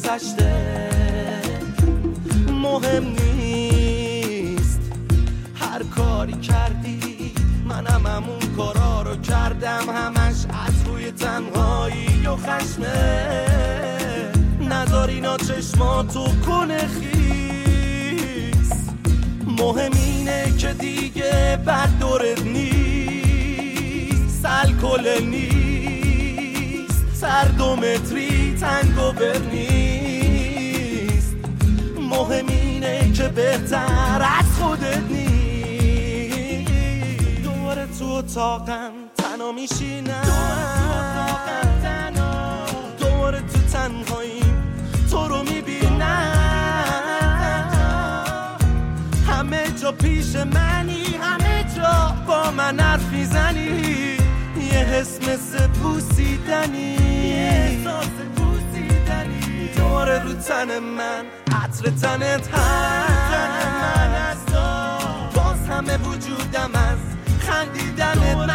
گذشته مهم نیست. هر کاری کردی منم همون کارا رو کردم، همش از روی تنهایی و خشمه. نذار اینا چشماتو کنه خیس. مهم اینه که دیگه بد دورت نیست، الکل نیست، سر 2 متری تنگوور نیست. مهم اینه که بهتر از خودت نیست. دوباره تو اتاقم تنها میشینم، دوباره تو تنهایی تو رو میبینم. همه جا پیش منی، همه جا با من حرف میزنی. یه حس مثل بوسیدنی، دوباره رو تن من عطر تنت هست. باز همه وجودم از خندیدن من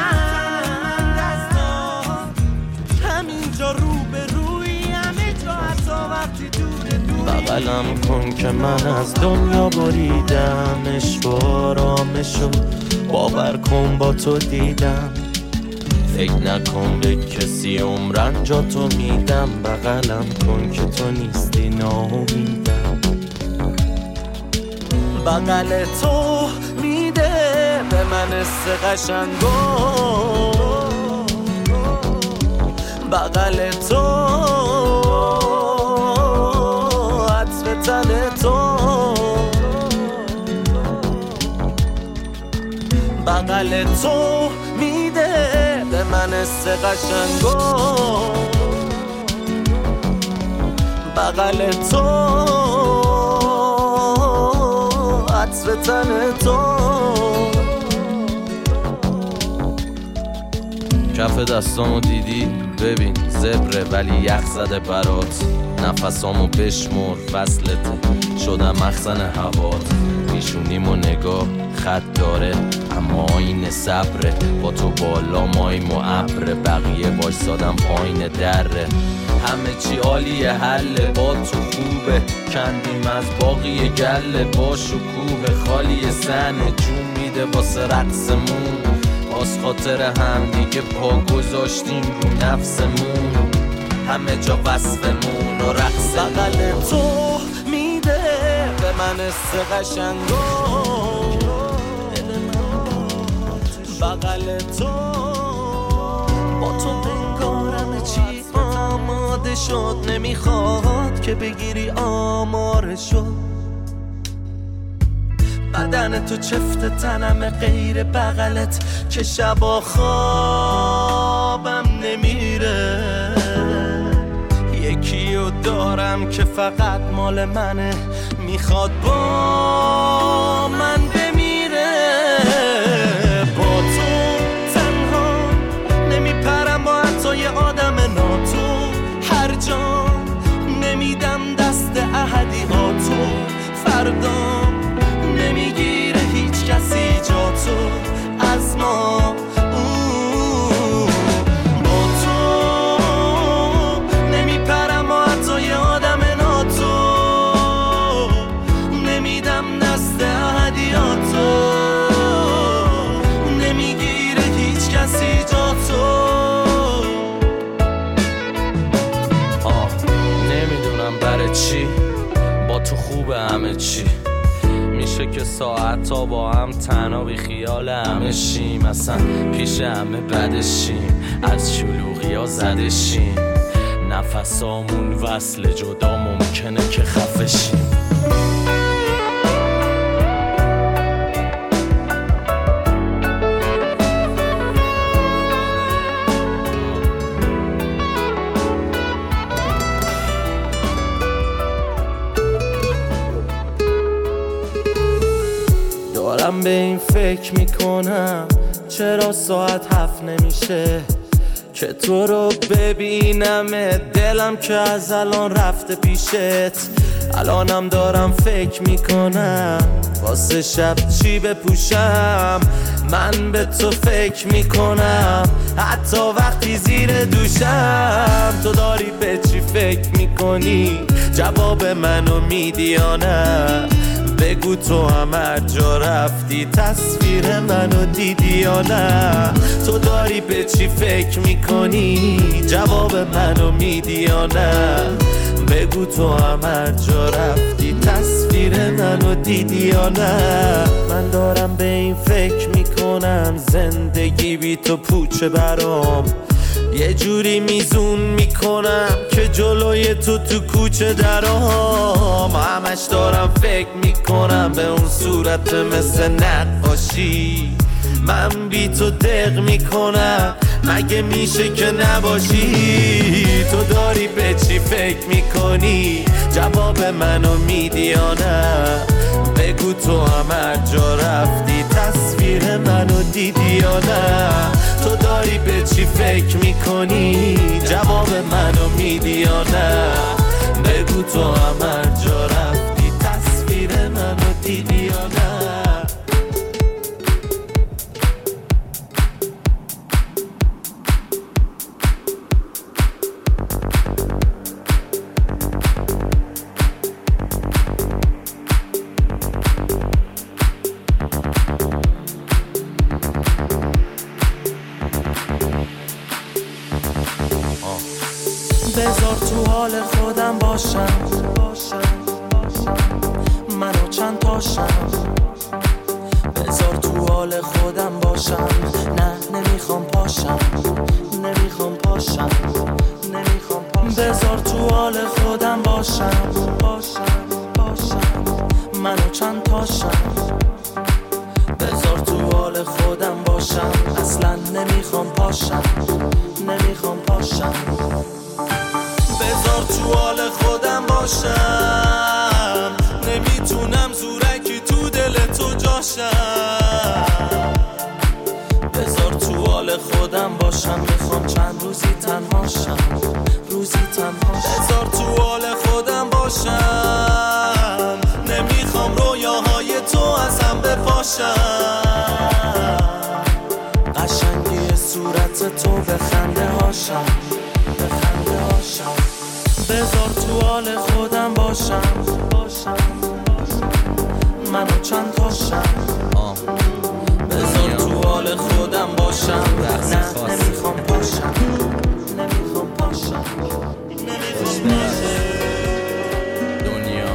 همینجا رو به روی، همه جا حتی وقتی دوره. بغلم کن که من از دنیا بریدم، اشوارامشو باور کن با تو دیدم. فکر نکن به کسی عمرن جا تو میدم. بغلم کن که تو نیستی ناامیدم. بغل تو میده به من حس قشنگو، بغل تو عطر تن تو، بغل تو میده به من حس قشنگو، بغل تو عطر تن تو. کف دستامو دیدی؟ ببین زبره ولی یخ زده برات. نفسامو بشمر فصلته، شدم مخزن هوات. پیشونیمو نگاه خط داره اما آینه صبره. با تو بالا مایم و ابره، بقیه وایسادم پایین دره. همه چی عالیه حله با تو خوبه. کندیم از باقی گله با شکوه. خالی سنه جون میده واسه رقصمون. باز خاطر هم دیگه پا گذاشتیم رو نفسمون. همه جا وصفمون و رقص. بغل تو میده به من حس قشنگو، بغل تو با تو بنگارم چی آماده شد. نمیخواد که بگیری آمارشو. بدن تو چفت تنم غیر بغلت که شبا خوابم نمیره. یکیو دارم که فقط مال منه، میخواد با من بمیره. با تو تنها نمیپرم با حتی یه آدم ناتو. هر جا نمیدم دست احدیاتو. فردا نمیگیره هیچ کسی جا تو از ما. با تو نمیپرم و حتی یه آدم ناتو. نمیدم دست احدیاتو. نمیگیره هیچ کسی جا تو. نمیدونم برای چی با تو خوبه همه چی. میشه که ساعت تا با هم تنها بی خیال همه شیم. اصلا پیش همه بدشیم، از شلوغی ها زدشیم. نفسامون وصل جدا ممکنه که خفه شیم. دارم به این فکر میکنم چرا ساعت 7 نمیشه که تو رو ببینم. دلم که از الان رفته پیشت. الانم دارم فکر میکنم واسه شب چی بپوشم. من به تو فکر میکنم حتی وقتی زیر دوشم. تو داری به چی فکر میکنی؟ جواب منو میدی یا نه؟ بگو تو هم هر جا رفتی تصویر منو دیدی یا نه؟ تو داری به چی فکر میکنی؟ جواب منو میدی یا نه؟ بگو تو هم هر جا رفتی تصویر منو دیدی یا نه؟ من دارم به این فکر میکنم زندگی بی تو پوچه برام، یه جوری میزون میکنم که جلوی تو کوچه درام. همش دارم فکر میکنم به اون صورت مثل نقاشی، من بی تو دق میکنم مگه میشه که نباشی؟ تو داری به چی فکر میکنی؟ جواب منو میدی یا نه؟ بگو تو هم هر جا رفتی تصویر منو دیدی یا نه؟ تو داری به چی فکر میکنی؟ جواب منو میدی یا نه؟ بگو تو هم هر جا رفتی تصویر منو دیدی یا نه؟ بذار تو حال خودم باشم، منو چند تاشم. بذار تو حال خودم باشم، نه نمیخوام پاشم، نمیخوام پاشم. بذار تو حال خودم باشم، منو چند تاشم. بذار تو حال خودم باشم، اصلا نمیخوام پاشم، نمیخوام پاشم. بذار تو حال خودم باشم، نمیتونم زورکی تو دل تو جاشم. بذار تو حال خودم باشم، میخوام چند روزی تنهاشم، روزی تنهاشم. بذار تو حال خودم باشم، نمیخوام رویاهای تو ازم بپاشم. قشنگی صورت تو به خنده هاشم، به خنده هاشم. بذار تو حال خودم باشم، منو چند تاشم. بذار تو حال خودم باشم، نه نمیخوام پاشم، نمیخوام پاشم. دنیا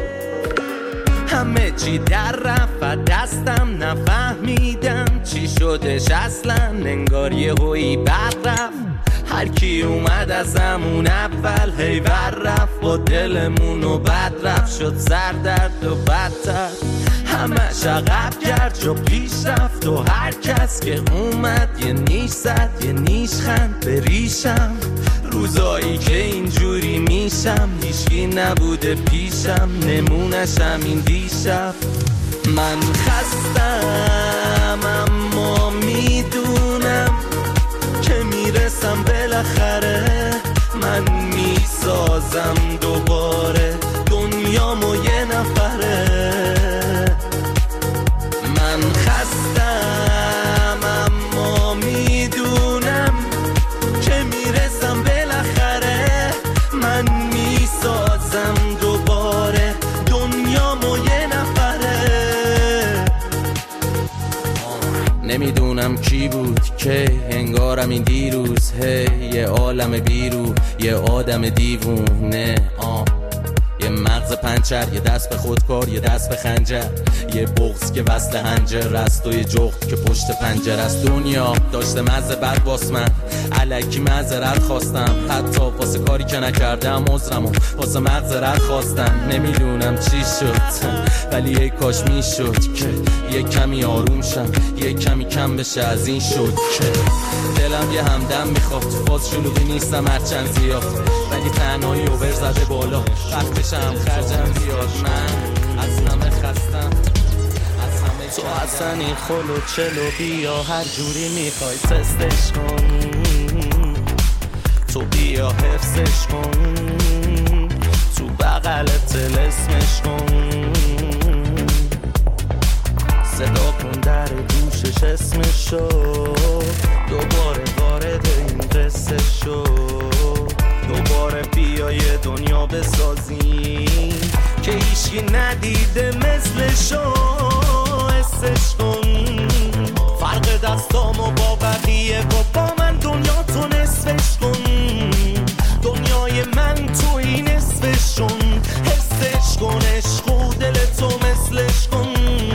همه چی در رفت دستم، نفهمیدم چی شدش اصلا. انگار یه هویی بر رفت، هر کی اومد از همون اول هیور رفت. با دلمونو بد رفت، شد سردرد و بدتر. همش عقب کرد جا پیش رفت، و هر کس که اومد یه نیش زد، یه نیش خند به ریشم. روزایی که اینجوری میشم هیچکی نبوده پیشم، نمونشم این دیشب. من خستم اما میدونم که میرسم بالاخره. من میسازم دوباره دنیامو یه نفره. من خستم اما میدونم که میرسم بالاخره. من میسازم دوباره دنیامو یه نفره. نمیدونم کی بود که انگارم این دیروز، یه عالم بیرو، یه آدم دیوونه. یه مغز پنچر، یه دست به خودکار، یه دست به خنجر، یه بغض که وصل هنجر است و یه جغد که پشت پنجر است. دنیا داشته مزه بد باس، من الکی معذرت خواستم، حتی واسه کاری که نکردم عذرمو واسه مغزرت خواستم. نمیدونم چی شد ولی یه کاش میشد که یه کمی آروم شم، یه کمی کم بشه از این شد که دلم یه همدم میخواد. تو فاز شلوغی نیستم هرچند زیاد، ولی تنهایی اوور زده بالا، وقتشم خرجم بیاد. من از همه خستم، از همه تو اصلا این خلو چلو بیا، هر جوری میخوای تستش کن. تو بیا حفظش کن، تو بغل تلسمش کن. صدا کن در گوشش اسمشو، دوباره وارد این قصه شو. دوباره بیا بیا یه دنیا بسازیم که هیچکی ندیده مثلشو. حسش کن فرق دستامو با بقیه و با من دنیا تو نصفش کن. دنیای من توی نصفشون. حسش کن عشق و دل تو مثلش کن.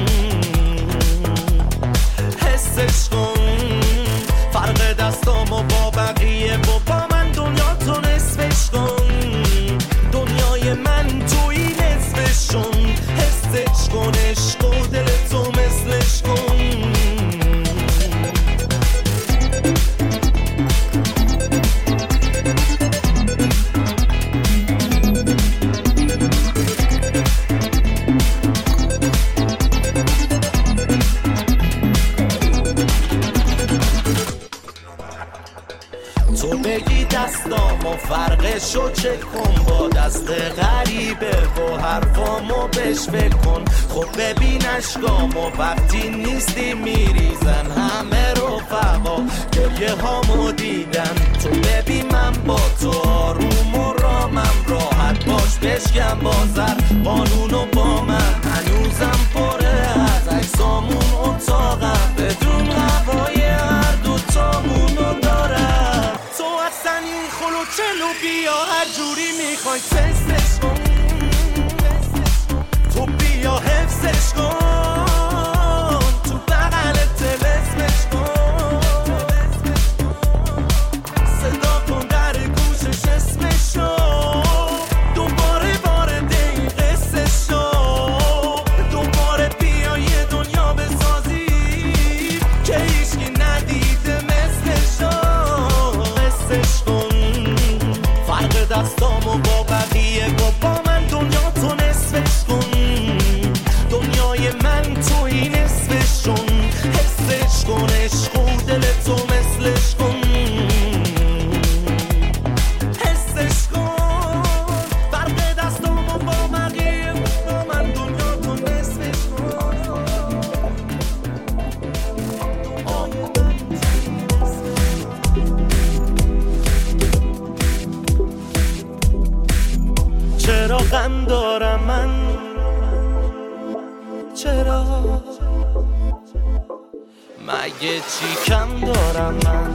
حسش کن فرق دستامو با بقیه و با من دنیا تو نصفش کن. دنیای من توی نصفشون. حسش کن عشق و دل تو مثلش کن. تو بگی دستامو فرقشو چک کن با دست غریبه و حرفامو بهش فکر کن. خب ببین اشکامو وقتی نیستی میریزن همه رفقا گریه هامو دیدن. تو ببین من با تو آروم و رامم راحت باش بشکم بازر قانونو با من هنوزم پره از عکسامون اتاقم بدون هوای هر دوتامونو دارم. تو اصلا این خلو چلو بیا هر جوری میخوای تستش کن. تو بیا حفظش کن تو بغل تلسمش کن. صدا کن در گوشش اسمشو دوباره وارد این قصه شو. دوباره بیا یه دنیا بسازی که هیچکی ندیده مثلشو. حسش کن فرق دستامو با بقیه و با من دنیا تو نصفش کن. دنیای من توی نصفشون. حسش کن عشق و دل تو مثلش کن. حسش کن فرق دستامو با بقیه و با من دنیا تو نصفش کن. چرا غم دارم من؟ چرا مگه چی کم دارم من؟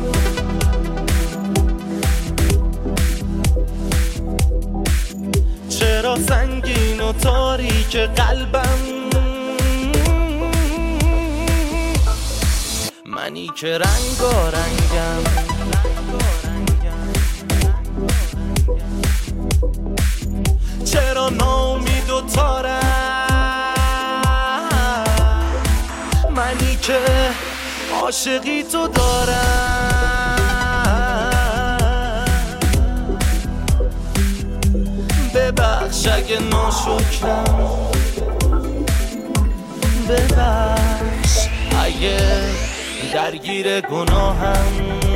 چرا سنگین و تاریک قلبم؟ منی که رنگارنگم. چرا ناامید و تارم؟ منی که عاشقی تو دارم. ببخش اگه ناشکرم. ببخش اگه درگیر گناهم.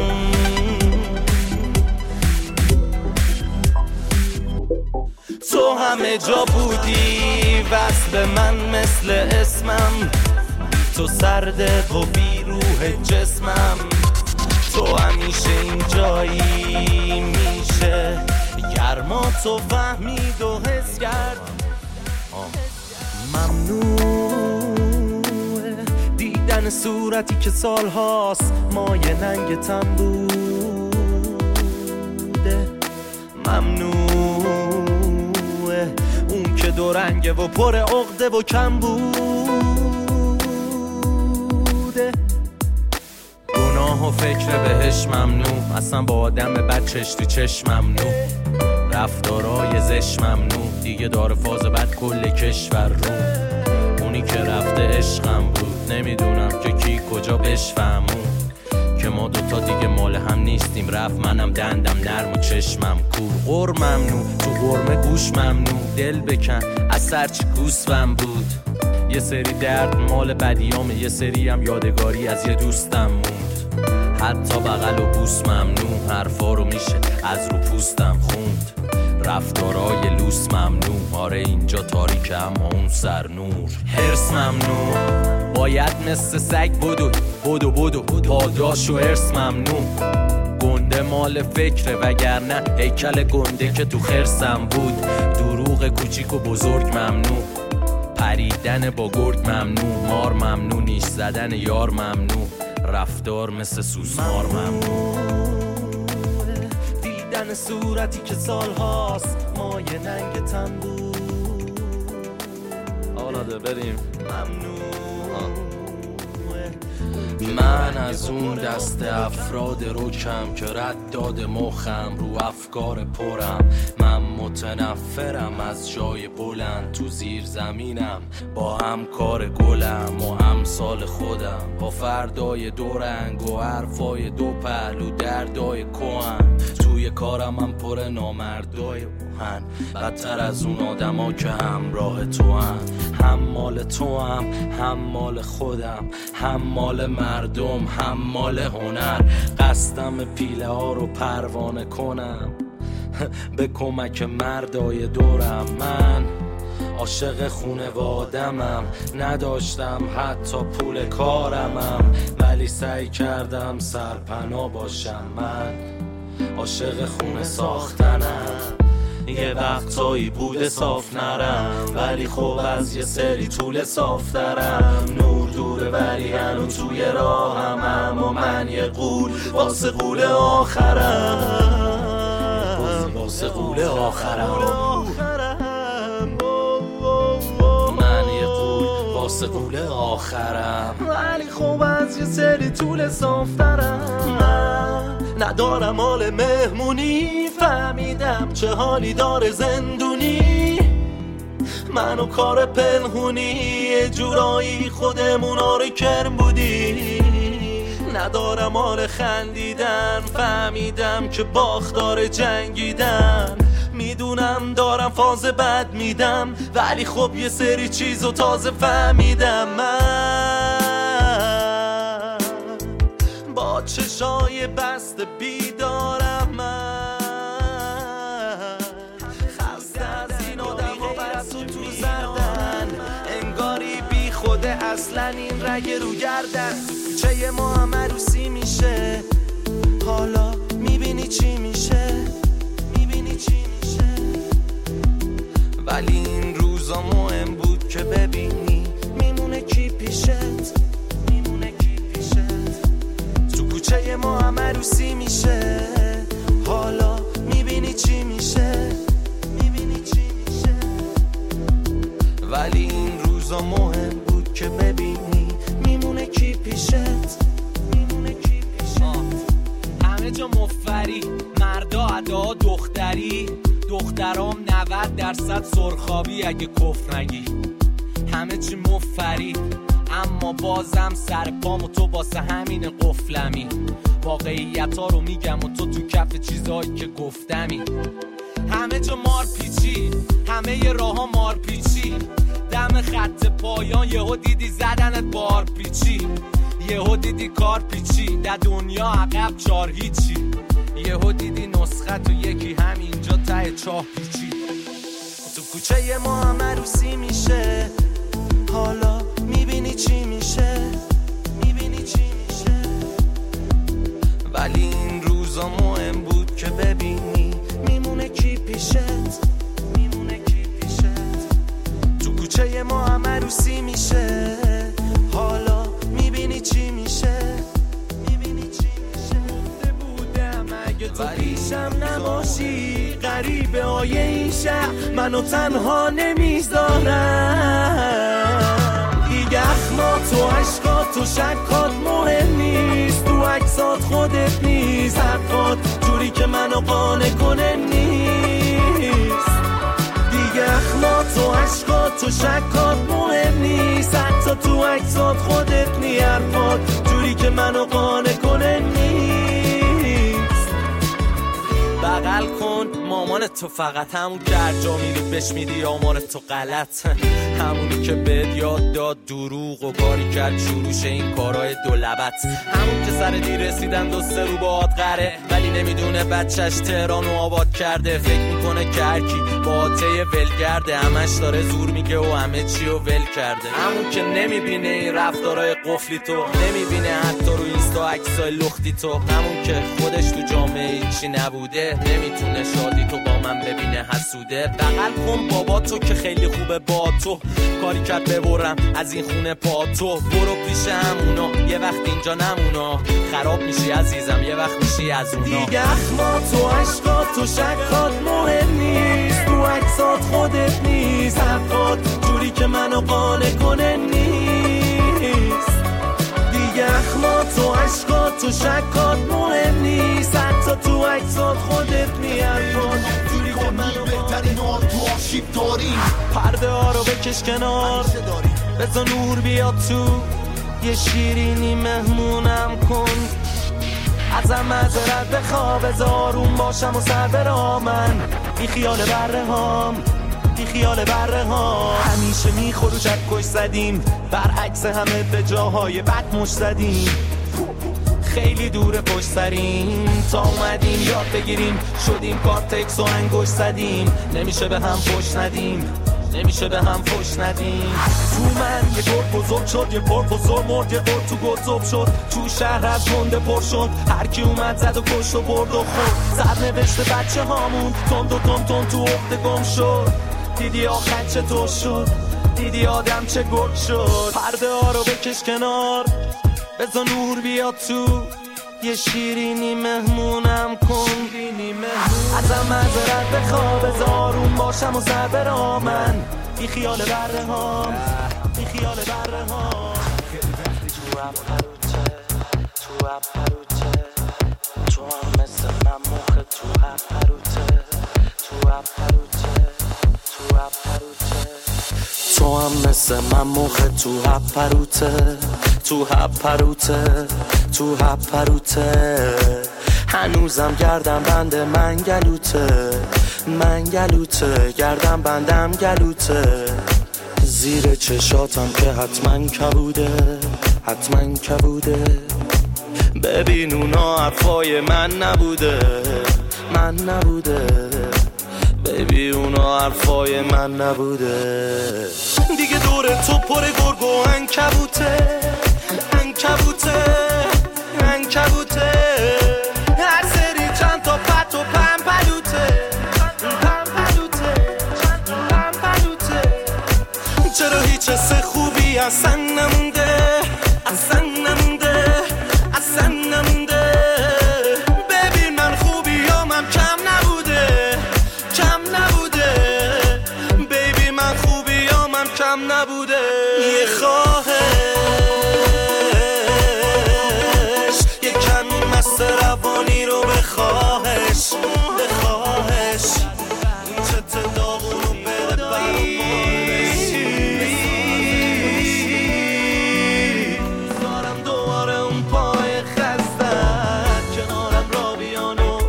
تو همه جا بودی وصل من مثل اسمم. تو سرده و بی روح جسمم. تو همیشه این جایی میشه گرما تو فهمید و حس کرد. ممنوعه دیدن صورتی که سالهاست مایه ننگتم بوده. ممنوعه اون که دو رنگه و پر عقده و کم بوده. گناه و فکر بهش ممنوع. اصلا با آدم بد چشتی چشم ممنوع. رفتارای زش ممنوع. دیگه داره فاز بد کل کشور رو. اونی که رفته عشقم بود. نمیدونم که کی کجا بشفهمون که ما دوتا دیگه مال هم نیستیم. رفت منم دندم نرم و چشمم کور. غور ممنوع تو غرمه گوش ممنوع. دل بکن از سرچی گوسفم بود. یه سری درد مال بدیامه. یه سری هم یادگاری از یه دوستم موند. حتی بغل و بوس ممنوع. حرفا رو میشه از رو پوستم خوند. رفتارای لوس ممنوع. آره اینجا تاریکه اما اون سر نور. هرس ممنوع. باید مثل سگ بدو پاداش و ارث ممنوع. گنده پول مال فکره وگرنه هیکل گنده که تو خرسم بود. دروغ کوچیک و بزرگ ممنوع، پریدن با گرگ ممنوع، مار ممنوع، نیش زدن یار ممنوع، رفتار مثل سوسمار ممنوع، دیدن صورتی که سال هاست مایه ننگ تن بود. آلاده بریم ممنوع. من از اون دست افراد روکم که رد داده مخم رو افکار پرم. من متنفرم از جای بلند تو زیر زمینم، با همکار گلم و امثال خودم، با فردای دو رنگ و حرفای دو پهلو دردای کهن. توی کارم من پر نامردای اوهن، بدتر از اون آدما که همراه تو هم مال تو هم مال خودم، هم مال مردم، هم مال هنر. قصدم پیله ها رو پروانه کنم به کمک مردای دورم. من عاشق خونوادمم، نداشتم حتی پول کارمم، ولی سعی کردم سرپناه باشم. من عاشق خونه ساختنم، یه وقتایی بوده صاف نرم، ولی خب از یه سری طول صاف دارم. نور دوره ولی هنو توی راهم، و من یه قول واسه قول آخرم، واسه قول آخرم. من یه قول واسه قول آخرم، ولی خب از یه سری طول صاف دارم. ندارم حال مهمونی، فهمیدم چه حالی داره زندونی. منو کار پنهونی، یه جورایی خودمونا رو کرم بودی. ندارم حال خندیدن، فهمیدم که باختار جنگیدن. میدونم دارم فاز بد میدم، ولی خب یه سری چیزو تازه فهمیدم. من با چشای بسته بیدارم، من خسته از این آدم ها بس و تو زردن، انگاری بی خوده اصلا این رگ رو گردن. کوچه ما هم عروسی میشه، حالا میبینی چی میشه، میبینی چی میشه. ولی این روزا مهم بود که ببینی میمونه کی پیشت، میمونه کی پیشت. تو کوچه ما هم عروسی میشه، حالا میبینی چی میشه، میبینی چی میشه. ولی این روزا مهم بود که ببینی میمونه کی پیشت، میمونه کی پیشت. همه جا مفری، مردا ادا دختری، دخترام 90% سرخابی اگه کفر نگی. همه چی مفری، اما بازم سر پام و تو باسه همین قفلمی. واقعیت ها رو میگم و تو کف چیزایی که گفتمی. همه جا مار پیچی، همه ی راه ها مار پیچی. دم خط پایان یهو دیدی زدنت بار پیچی، یهو دیدی کار پیچی، در دنیا عقب 4 هیچی. یهو دیدی نسخه تو یکی همینجا ته چاه پیچی. تو کوچه ما هم عروسی میشه، حالا میبینی چی میشه، میبینی چی میشه. ولی این روزا مهم بود که ببینی میمونه کی پیشت، میمونه کی پیشت. تو کوچه ما هم عروسی میشه، حالا میبینی چی میشه، میبینی چی میشه. گفته بودم اگه تو پیشم نباشی، غریبه های این شهر منو تنها نمیذارم. دیگه اخمات و عشقات و شکات مهم نیست، تو عکسات خودت نیست، حرفات جوری که منو قانع کنه نیست. دیگه اخمات و عشقات و شکات مهم نیست، حتی تو عکسات خودت نیست، حرفات جوری که منو قانع کنه نیست. بغل کن مامان تو، فقط همون که هر جا میری بهش میدی آمار تو غلط، همونی که بهت یاد داد دروغ و کاری کرد شروعش این کارهای دولبت، همون که سر دیر رسیدن 2-3 رو باهات قره ولی نمیدونه بچهش تهران و آباد کرده، فکر میکنه که هرکی با ته ولگرده، همش داره زور میگه و همه چی رو ول کرده. همون که نمیبینه این رفتارهای قفلی تو، نمیبینه حتی رو اینستا عکسای لختی تو، همون که خودش تو جامعه هیچی نبوده، نمیتونه شادی تو با من ببینه حسوده. بغل کن بابا تو که خیلی خوبه با تو، کاری کرد ببرم از این خونه پا تو، برو پیش همونا یه وقت اینجا نمونا، خراب میشی عزیزم یه وقت میشی از اونا. دیگه اخمات و عشقات و شکات مهم نیست، تو عکسات خودت نیست، حرفات جوری که منو قانع کنه نیست. دیگه اخمات و عشقات و شکات مهم نیست، حتی تو عکسات خودت نیست، حرفات جوری که منو بهترین آن تو آرشیف داریم. پرده ها رو بکش کنار، بذار نور بیاد تو، یه شیرینی مهمونم کن، ازم معذرت بخوا، بذار آروم باشم و سر برا من، بی خیال بره هام، بی خیال بره ها. همیشه میخورو چکش زدیم، برعکس همه به جاهای بد مش زدیم، خیلی دور پشت سریم تا اومدیم یاد بگیریم، شدیم کارتکس و انگوش زدیم، نمیشه به هم فش ندیم، نمیشه به هم فش ندیم. تو من یه گرد بزرگ شد، یه پر بزرگ مرد، یه گرد تو گذب شد، تو شهر از گنده پر شد، هرکی اومد زد و کشت و برد و خورد، سر نوشته بچه هامون تند و تند تند تو عقده گم شد. دیدی آخر چطور شد، دیدی آدم چه گرد شد. پرده ها رو بکش کنار، بذار نور بیاد تو، یه شیرینی مهمونم کن، ازم معذرت بخوا، بذار آروم باشم و سر برا من، بی خیال بره هام، بی خیال بره هام. تو هم پروته، تو هم پروته، تو هم مثل من موقع، تو هم پروته، تو هم پروته، تو هم پروته، تو هم مثل من موقع، تو هم پروته، تو هم پروته، تو هم پروته. هنوزم گردم بند من گلوته، من گلوته، گردم بندم گلوته، زیر چشاتم که حتما کبوده، حتما کبوده. ببین اونا حرفای من نبوده، من نبوده، ببین اونا حرفای من نبوده. دیگه دور تو پر گرگ و عنکبوته، عنکبوته، عنکبوته، هر سری چند تا پت و پمپلوته، پمپلوته، پمپلوته. چرا هیچ حس خوبی اصلا نمونده، اصلا نمونده، اصلا نمونده. ببین من خوبیامم کم نبوده، کم نبوده، بیبی من خوبیامم کم نبوده. یه خواهش، یه کمی مست روانی رو بخواهش، بخواهش، این چت داغونو بره برامونش. دارم دوباره اون پای خستت کنارم را بیانو،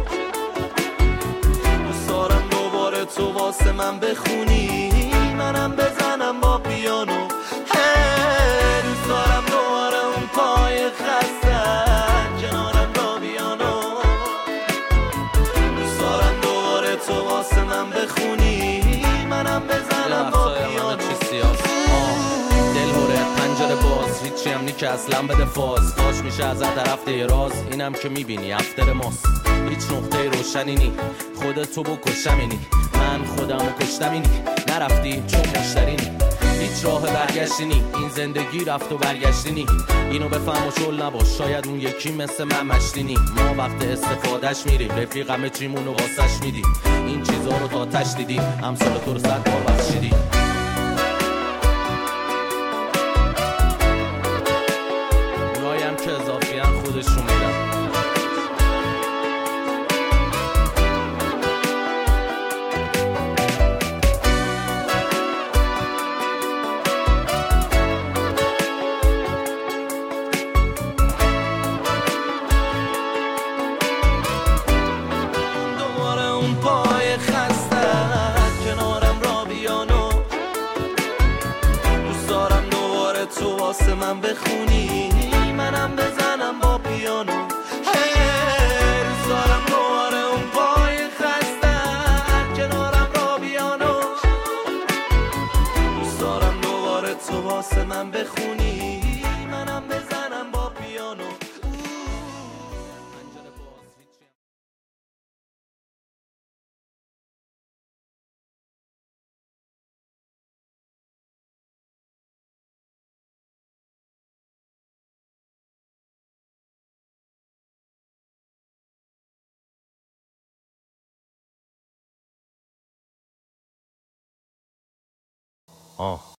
دوست دارم دوباره تو واسه من بخونی، منم بزنم با پیانو. دوست دارم دوباره اون پای خستت کنارم را بیانو، دوست دارم دوباره تو واسه من بخونی، منم بزنم با پیانو. دل هره پنجره باز، هیچی هم نی که اصلا بده فاز، فاش میشه از طرف راز، اینم که میبینی افتر ماست، هیچ نقطه روشنی نی، خودتو بکشمینی، من خودمو کشتمینی، نرفتی چون مشترینی، هیچ راه برگشتی نی، این زندگی رفت و برگشتی نی، اینو بفهم و شل نباش، شاید اون یکی مثل من مشتینی، ما وقت استفادهش میریم، رفیق همه چیمونو واسش میدیم، این چیزا رو تا تش دیدیم، امثال تو رو 100 بار بخشیدیم. اونایی هم که اضافی هم خودشون میدن. واسه من بخونی، منم بزنم با پیانو. دوست دارم دوباره اون پای خستت آه